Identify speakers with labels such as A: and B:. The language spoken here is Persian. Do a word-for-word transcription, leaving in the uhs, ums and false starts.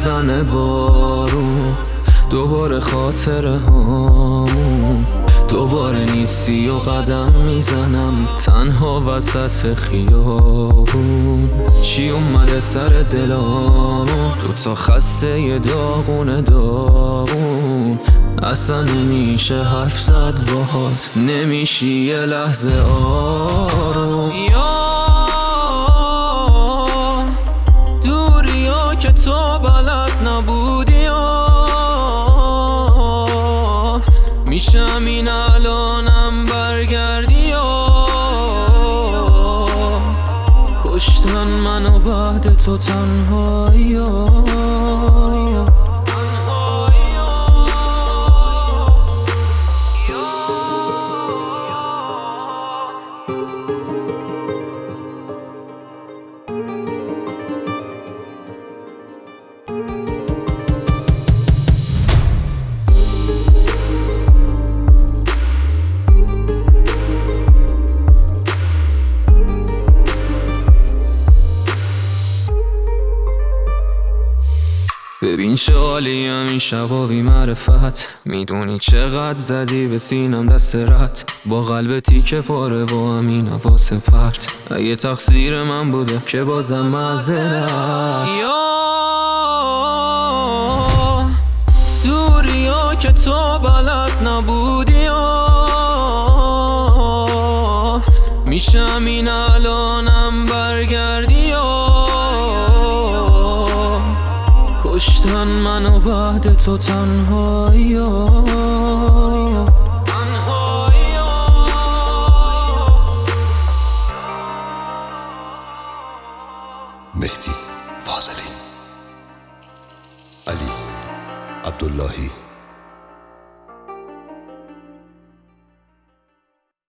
A: میزنه بارون، دوباره خاطره هامون. دوباره نیستی و قدم میزنم تنها وسط خیابون. چی اومده سر دلامون، دوتا خسته ی داغون داغون. اصلا نمیشه حرف زد باهات، نمیشی یه لحظه آروم. یا دوری ها که تو بلد نبودی ها، میشم این الانم برگردی ها. کشتن منو بعد تو تنهایی ها. ببین چه حالیم این شبا بی معرفت، میدونی چقدر زدی به سینم دست رد. با قلب تیکه پاره با همین حواس پرت، اگه تقصیر من بوده که بازم معذرت. یا دوری ها که تو بلد نبودی ها، میشم این الانم برگردی ها. کشتن منو بعد تو تنهایی ها.
B: مهدی فاضلی، علی عبداللهی.